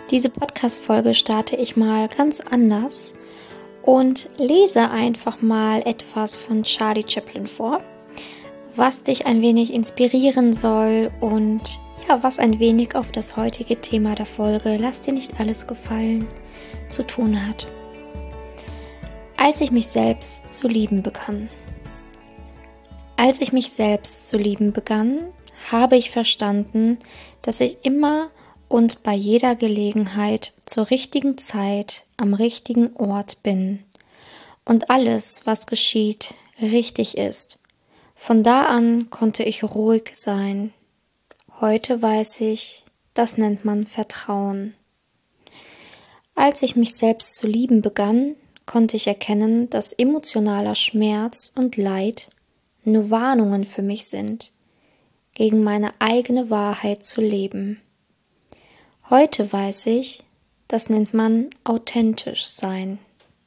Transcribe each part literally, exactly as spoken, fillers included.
Diese Podcast-Folge starte ich mal ganz anders und lese einfach mal etwas von Charlie Chaplin vor, was dich ein wenig inspirieren soll und ja, was ein wenig auf das heutige Thema der Folge "Lass dir nicht alles gefallen" zu tun hat. Als ich mich selbst zu lieben begann. Als ich mich selbst zu lieben begann, habe ich verstanden, dass ich immer und bei jeder Gelegenheit zur richtigen Zeit am richtigen Ort bin und alles, was geschieht, richtig ist. Von da an konnte ich ruhig sein. Heute weiß ich, das nennt man Vertrauen. Als ich mich selbst zu lieben begann, konnte ich erkennen, dass emotionaler Schmerz und Leid nur Warnungen für mich sind, gegen meine eigene Wahrheit zu leben. Heute weiß ich, das nennt man authentisch sein.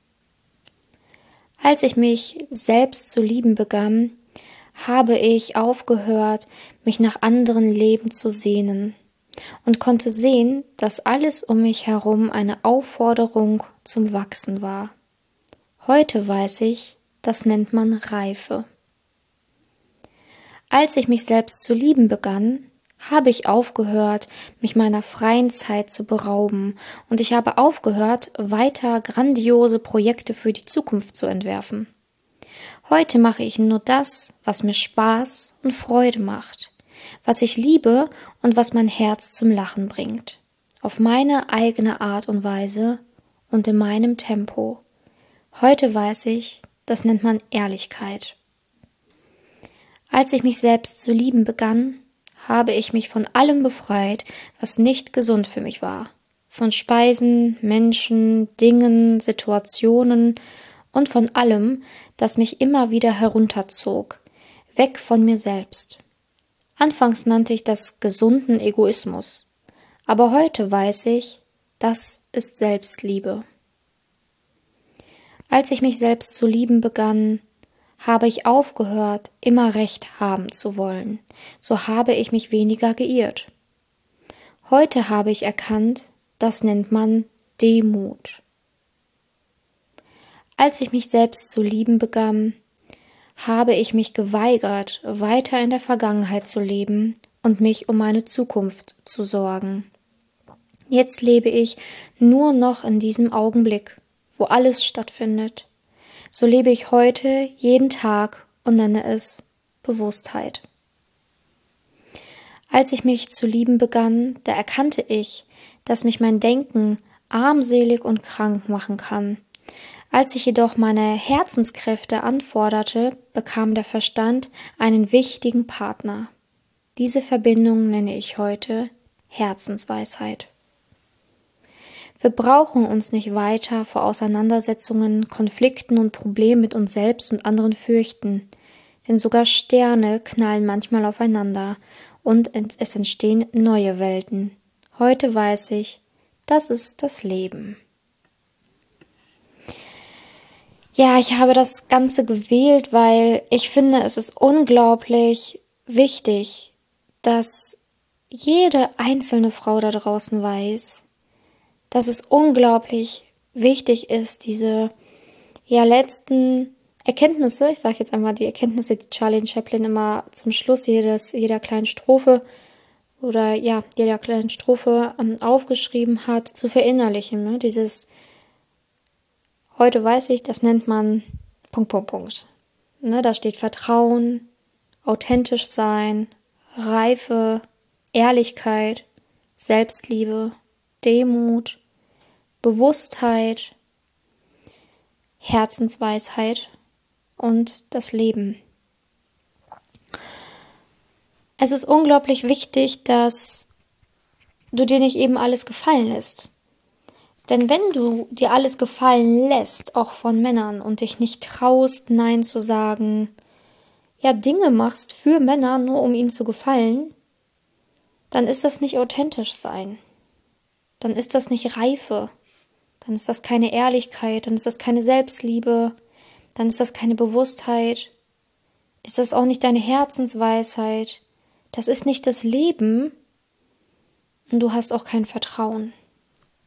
Als ich mich selbst zu lieben begann, habe ich aufgehört, mich nach anderen Leben zu sehnen und konnte sehen, dass alles um mich herum eine Aufforderung zum Wachsen war. Heute weiß ich, das nennt man Reife. Als ich mich selbst zu lieben begann, habe ich aufgehört, mich meiner freien Zeit zu berauben, und ich habe aufgehört, weiter grandiose Projekte für die Zukunft zu entwerfen. Heute mache ich nur das, was mir Spaß und Freude macht, was ich liebe und was mein Herz zum Lachen bringt, auf meine eigene Art und Weise und in meinem Tempo. Heute weiß ich, das nennt man Ehrlichkeit. Als ich mich selbst zu lieben begann, habe ich mich von allem befreit, was nicht gesund für mich war. Von Speisen, Menschen, Dingen, Situationen und von allem, das mich immer wieder herunterzog, weg von mir selbst. Anfangs nannte ich das gesunden Egoismus, aber heute weiß ich, das ist Selbstliebe. Als ich mich selbst zu lieben begann, habe ich aufgehört, immer Recht haben zu wollen. So habe ich mich weniger geirrt. Heute habe ich erkannt, das nennt man Demut. Als ich mich selbst zu lieben begann, habe ich mich geweigert, weiter in der Vergangenheit zu leben und mich um meine Zukunft zu sorgen. Jetzt lebe ich nur noch in diesem Augenblick, wo alles stattfindet. So lebe ich heute jeden Tag und nenne es Bewusstheit. Als ich mich zu lieben begann, da erkannte ich, dass mich mein Denken armselig und krank machen kann. Als ich jedoch meine Herzenskräfte anforderte, bekam der Verstand einen wichtigen Partner. Diese Verbindung nenne ich heute Herzensweisheit. Wir brauchen uns nicht weiter vor Auseinandersetzungen, Konflikten und Problemen mit uns selbst und anderen fürchten, denn sogar Sterne knallen manchmal aufeinander und es entstehen neue Welten. Heute weiß ich, das ist das Leben. Ja, ich habe das Ganze gewählt, weil ich finde, es ist unglaublich wichtig, dass jede einzelne Frau da draußen weiß, dass es unglaublich wichtig ist, diese ja letzten Erkenntnisse, ich sage jetzt einmal die Erkenntnisse, die Charlie Chaplin immer zum Schluss jedes, jeder kleinen Strophe oder ja, jeder kleinen Strophe ähm, aufgeschrieben hat, zu verinnerlichen. Ne? Dieses, heute weiß ich, das nennt man Punkt, Punkt, Punkt. Ne? Da steht Vertrauen, authentisch sein, Reife, Ehrlichkeit, Selbstliebe, Demut, Bewusstheit, Herzensweisheit und das Leben. Es ist unglaublich wichtig, dass du dir nicht eben alles gefallen lässt. Denn wenn du dir alles gefallen lässt, auch von Männern, und dich nicht traust, Nein zu sagen, ja, Dinge machst für Männer, nur um ihnen zu gefallen, dann ist das nicht authentisch sein. Dann ist das nicht Reife, dann ist das keine Ehrlichkeit, dann ist das keine Selbstliebe, dann ist das keine Bewusstheit, ist das auch nicht deine Herzensweisheit, das ist nicht das Leben und du hast auch kein Vertrauen.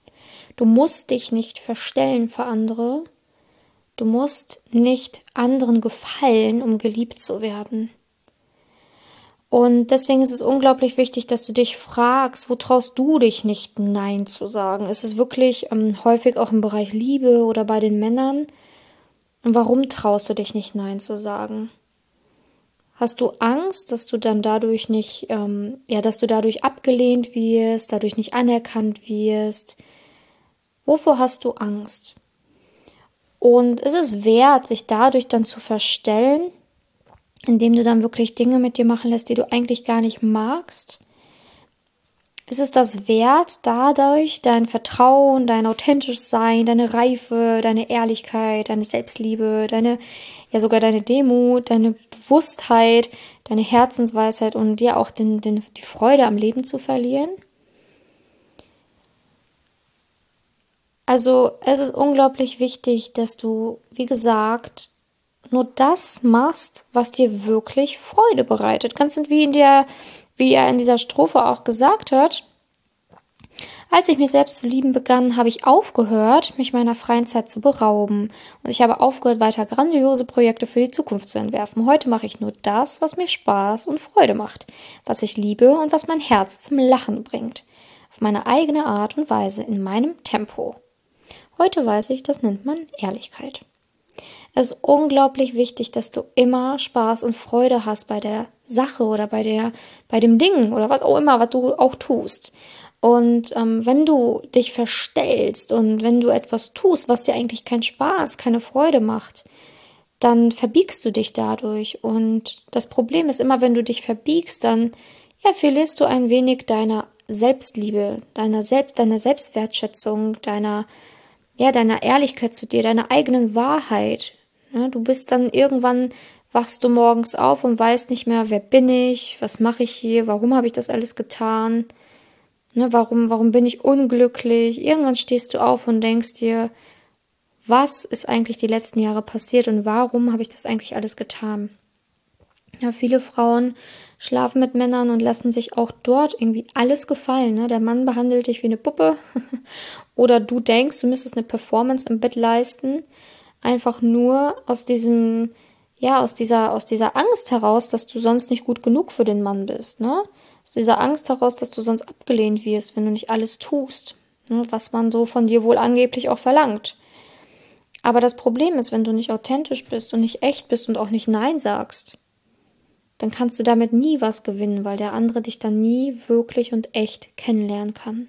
Du musst dich nicht verstellen für andere. Du musst nicht anderen gefallen, um geliebt zu werden. Und deswegen ist es unglaublich wichtig, dass du dich fragst, wo traust du dich nicht Nein zu sagen? Ist es wirklich ähm, häufig auch im Bereich Liebe oder bei den Männern? Und warum traust du dich nicht Nein zu sagen? Hast du Angst, dass du dann dadurch nicht, ähm, ja, dass du dadurch abgelehnt wirst, dadurch nicht anerkannt wirst? Wovor hast du Angst? Und ist es wert, sich dadurch dann zu verstellen, indem du dann wirklich Dinge mit dir machen lässt, die du eigentlich gar nicht magst? Ist es das wert, dadurch dein Vertrauen, dein authentisches Sein, deine Reife, deine Ehrlichkeit, deine Selbstliebe, deine, ja sogar deine Demut, deine Bewusstheit, deine Herzensweisheit und dir auch den, den, die Freude am Leben zu verlieren? Also es ist unglaublich wichtig, dass du, wie gesagt, nur das machst, was dir wirklich Freude bereitet. Ganz und wie in der, wie er in dieser Strophe auch gesagt hat: Als ich mich selbst zu lieben begann, habe ich aufgehört, mich meiner freien Zeit zu berauben. Und ich habe aufgehört, weiter grandiose Projekte für die Zukunft zu entwerfen. Heute mache ich nur das, was mir Spaß und Freude macht, was ich liebe und was mein Herz zum Lachen bringt. Auf meine eigene Art und Weise, in meinem Tempo. Heute weiß ich, das nennt man Ehrlichkeit. Es ist unglaublich wichtig, dass du immer Spaß und Freude hast bei der Sache oder bei der, bei dem Ding oder was auch immer, was du auch tust. Und ähm, wenn du dich verstellst und wenn du etwas tust, was dir eigentlich keinen Spaß, keine Freude macht, dann verbiegst du dich dadurch. Und das Problem ist immer, wenn du dich verbiegst, dann ja, verlierst du ein wenig deiner Selbstliebe, deiner Selbst, deiner Selbstwertschätzung, deiner ja, deiner Ehrlichkeit zu dir, deiner eigenen Wahrheit. Ja, du bist dann irgendwann, wachst du morgens auf und weißt nicht mehr, wer bin ich, was mache ich hier, warum habe ich das alles getan, ne, warum, warum bin ich unglücklich. Irgendwann stehst du auf und denkst dir, was ist eigentlich die letzten Jahre passiert und warum habe ich das eigentlich alles getan? Ja, viele Frauen schlafen mit Männern und lassen sich auch dort irgendwie alles gefallen. Ne? Der Mann behandelt dich wie eine Puppe oder du denkst, du müsstest eine Performance im Bett leisten, einfach nur aus diesem, ja, aus dieser, aus dieser Angst heraus, dass du sonst nicht gut genug für den Mann bist. Ne? Aus dieser Angst heraus, dass du sonst abgelehnt wirst, wenn du nicht alles tust, ne? Was man so von dir wohl angeblich auch verlangt. Aber das Problem ist, wenn du nicht authentisch bist und nicht echt bist und auch nicht Nein sagst, dann kannst du damit nie was gewinnen, weil der andere dich dann nie wirklich und echt kennenlernen kann.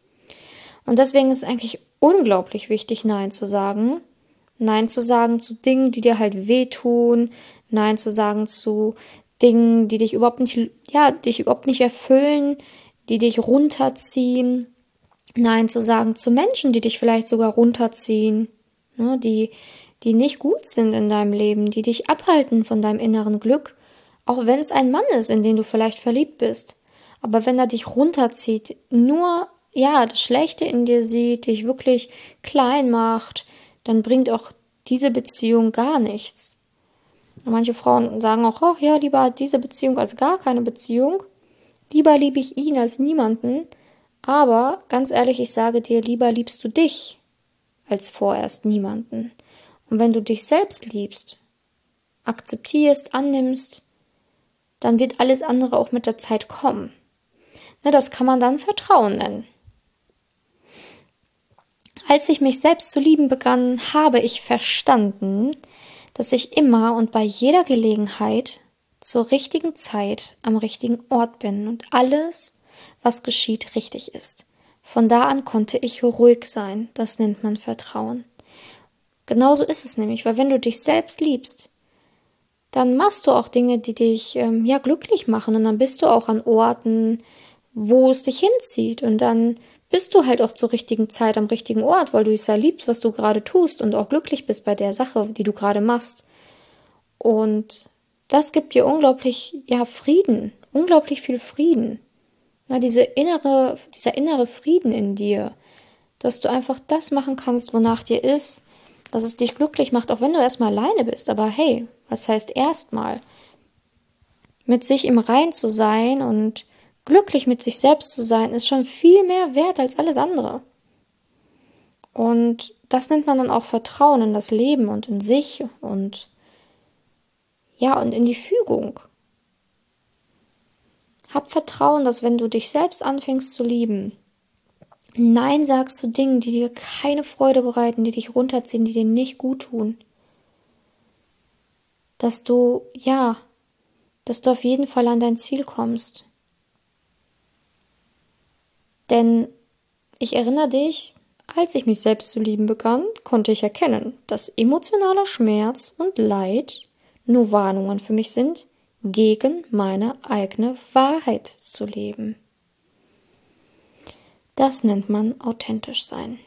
Und deswegen ist es eigentlich unglaublich wichtig, Nein zu sagen. Nein zu sagen zu Dingen, die dir halt wehtun. Nein zu sagen zu Dingen, die dich überhaupt nicht, ja, dich überhaupt nicht erfüllen, die dich runterziehen. Nein zu sagen zu Menschen, die dich vielleicht sogar runterziehen, ne, die, die nicht gut sind in deinem Leben, die dich abhalten von deinem inneren Glück. Auch wenn es ein Mann ist, in den du vielleicht verliebt bist. Aber wenn er dich runterzieht, nur, ja, das Schlechte in dir sieht, dich wirklich klein macht, dann bringt auch diese Beziehung gar nichts. Und manche Frauen sagen auch, ach ja, lieber diese Beziehung als gar keine Beziehung. Lieber liebe ich ihn als niemanden. Aber, ganz ehrlich, ich sage dir, lieber liebst du dich als vorerst niemanden. Und wenn du dich selbst liebst, akzeptierst, annimmst, dann wird alles andere auch mit der Zeit kommen. Ne, das kann man dann Vertrauen nennen. Als ich mich selbst zu lieben begann, habe ich verstanden, dass ich immer und bei jeder Gelegenheit zur richtigen Zeit am richtigen Ort bin und alles, was geschieht, richtig ist. Von da an konnte ich ruhig sein. Das nennt man Vertrauen. Genauso ist es nämlich, weil wenn du dich selbst liebst, dann machst du auch Dinge, die dich ähm, ja glücklich machen und dann bist du auch an Orten, wo es dich hinzieht und dann bist du halt auch zur richtigen Zeit am richtigen Ort, weil du es ja liebst, was du gerade tust und auch glücklich bist bei der Sache, die du gerade machst. Und das gibt dir unglaublich, ja, Frieden, unglaublich viel Frieden. Na, diese innere, dieser innere Frieden in dir, dass du einfach das machen kannst, wonach dir ist, dass es dich glücklich macht, auch wenn du erstmal alleine bist. Aber hey, was heißt erstmal? Mit sich im Rein zu sein und glücklich mit sich selbst zu sein, ist schon viel mehr wert als alles andere. Und das nennt man dann auch Vertrauen in das Leben und in sich und ja, und in die Fügung. Hab Vertrauen, dass wenn du dich selbst anfängst zu lieben, Nein sagst zu Dingen, die dir keine Freude bereiten, die dich runterziehen, die dir nicht gut tun, dass du, ja, dass du auf jeden Fall an dein Ziel kommst. Denn ich erinnere dich, als ich mich selbst zu lieben begann, konnte ich erkennen, dass emotionaler Schmerz und Leid nur Warnungen für mich sind, gegen meine eigene Wahrheit zu leben. Das nennt man authentisch sein.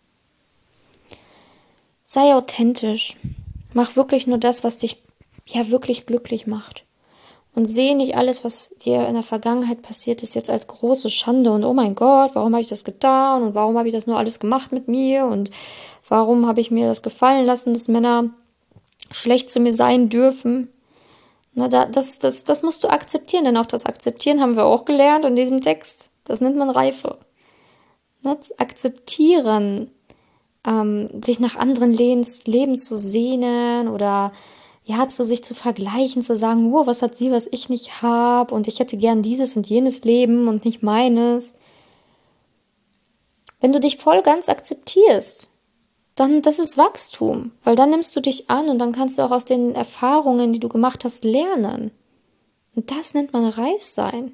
Sei authentisch. Mach wirklich nur das, was dich ja wirklich glücklich macht. Und sehe nicht alles, was dir in der Vergangenheit passiert ist, jetzt als große Schande und oh mein Gott, warum habe ich das getan und warum habe ich das nur alles gemacht mit mir und warum habe ich mir das gefallen lassen, dass Männer schlecht zu mir sein dürfen. Na, da, das, das, das musst du akzeptieren, denn auch das Akzeptieren haben wir auch gelernt in diesem Text. Das nennt man Reife. Na, das Akzeptieren, ähm, sich nach anderen Lebens, Leben zu sehnen oder ja, zu sich zu vergleichen, zu sagen, oh, was hat sie, was ich nicht habe und ich hätte gern dieses und jenes Leben und nicht meines. Wenn du dich voll ganz akzeptierst, dann, das ist Wachstum, weil dann nimmst du dich an und dann kannst du auch aus den Erfahrungen, die du gemacht hast, lernen. Und das nennt man reif sein.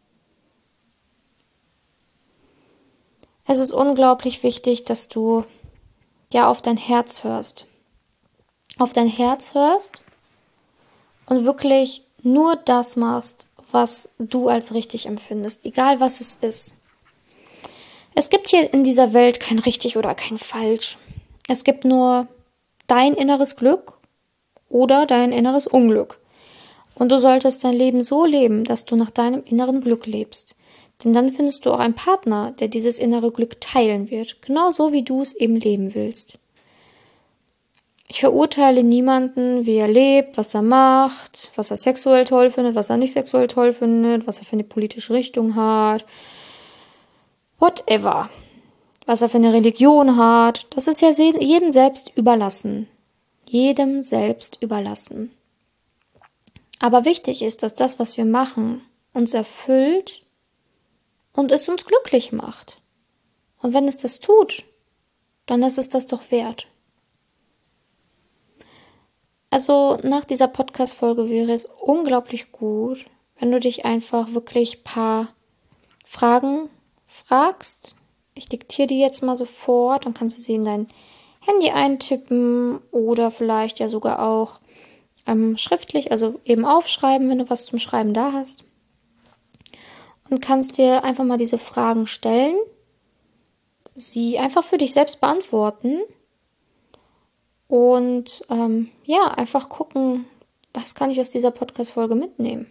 Es ist unglaublich wichtig, dass du ja auf dein Herz hörst. Auf dein Herz hörst und wirklich nur das machst, was du als richtig empfindest, egal was es ist. Es gibt hier in dieser Welt kein richtig oder kein falsch. Es gibt nur dein inneres Glück oder dein inneres Unglück. Und du solltest dein Leben so leben, dass du nach deinem inneren Glück lebst. Denn dann findest du auch einen Partner, der dieses innere Glück teilen wird, genauso wie du es eben leben willst. Ich verurteile niemanden, wie er lebt, was er macht, was er sexuell toll findet, was er nicht sexuell toll findet, was er für eine politische Richtung hat, whatever, was er für eine Religion hat. Das ist ja jedem selbst überlassen. Jedem selbst überlassen. Aber wichtig ist, dass das, was wir machen, uns erfüllt und es uns glücklich macht. Und wenn es das tut, dann ist es das doch wert. Also nach dieser Podcast-Folge wäre es unglaublich gut, wenn du dich einfach wirklich ein paar Fragen fragst. Ich diktiere die jetzt mal sofort, dann kannst du sie in dein Handy eintippen oder vielleicht ja sogar auch ähm, schriftlich, also eben aufschreiben, wenn du was zum Schreiben da hast. Und kannst dir einfach mal diese Fragen stellen, sie einfach für dich selbst beantworten. Und ähm, ja, einfach gucken, was kann ich aus dieser Podcast-Folge mitnehmen.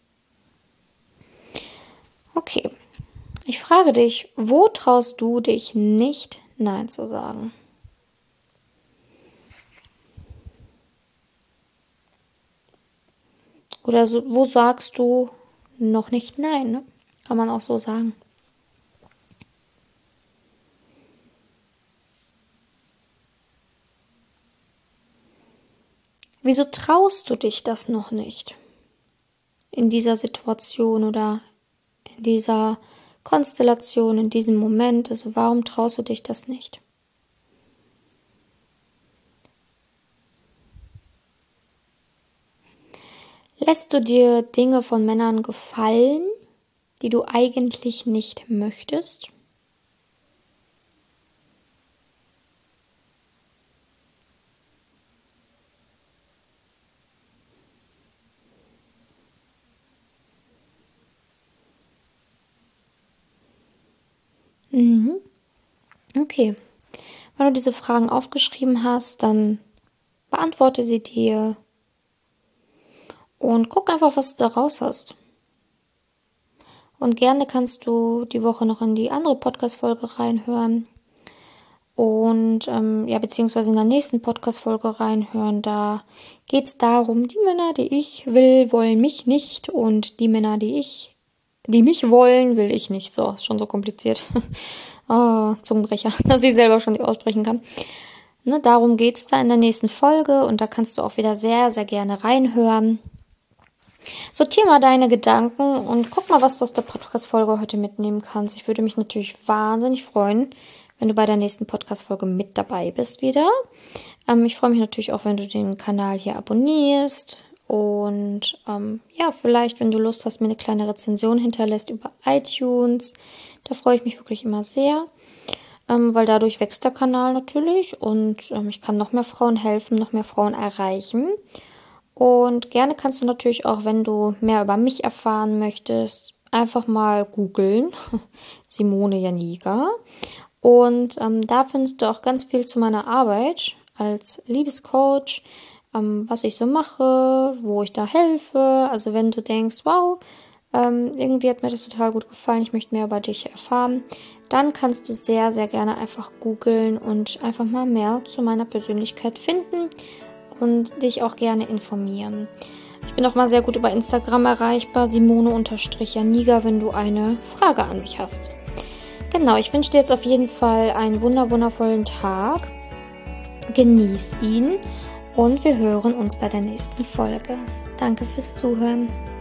Okay, ich frage dich, wo traust du dich nicht, Nein zu sagen? Oder so, wo sagst du noch nicht Nein, ne? Kann man auch so sagen. Wieso traust du dich das noch nicht? In dieser Situation oder in dieser Konstellation, in diesem Moment, also warum traust du dich das nicht? Lässt du dir Dinge von Männern gefallen, die du eigentlich nicht möchtest? Mhm. Okay. Wenn du diese Fragen aufgeschrieben hast, dann beantworte sie dir und guck einfach, was du da raus hast. Und gerne kannst du die Woche noch in die andere Podcast-Folge reinhören und ähm, ja, beziehungsweise in der nächsten Podcast-Folge reinhören. Da geht es darum, die Männer, die ich will, wollen mich nicht und die Männer, die ich, die mich wollen, will ich nicht. So, ist schon so kompliziert. Oh, Zungenbrecher, dass ich selber schon nicht aussprechen kann. Ne, darum geht es da in der nächsten Folge und da kannst du auch wieder sehr, sehr gerne reinhören. Sortier mal deine Gedanken und guck mal, was du aus der Podcast-Folge heute mitnehmen kannst. Ich würde mich natürlich wahnsinnig freuen, wenn du bei der nächsten Podcast-Folge mit dabei bist wieder. Ähm, ich freue mich natürlich auch, wenn du den Kanal hier abonnierst und ähm, ja, vielleicht, wenn du Lust hast, mir eine kleine Rezension hinterlässt über iTunes. Da freue ich mich wirklich immer sehr, ähm, weil dadurch wächst der Kanal natürlich und ähm, ich kann noch mehr Frauen helfen, noch mehr Frauen erreichen. Und gerne kannst du natürlich auch, wenn du mehr über mich erfahren möchtest, einfach mal googeln, Simone Janiga. Und ähm, da findest du auch ganz viel zu meiner Arbeit als Liebescoach, ähm, was ich so mache, wo ich da helfe. Also wenn du denkst, wow, ähm, irgendwie hat mir das total gut gefallen, ich möchte mehr über dich erfahren, dann kannst du sehr, sehr gerne einfach googeln und einfach mal mehr zu meiner Persönlichkeit finden und dich auch gerne informieren. Ich bin auch mal sehr gut über Instagram erreichbar, Simone-Janiga, wenn du eine Frage an mich hast. Genau, ich wünsche dir jetzt auf jeden Fall einen wunder wundervollen Tag. Genieß ihn und wir hören uns bei der nächsten Folge. Danke fürs Zuhören.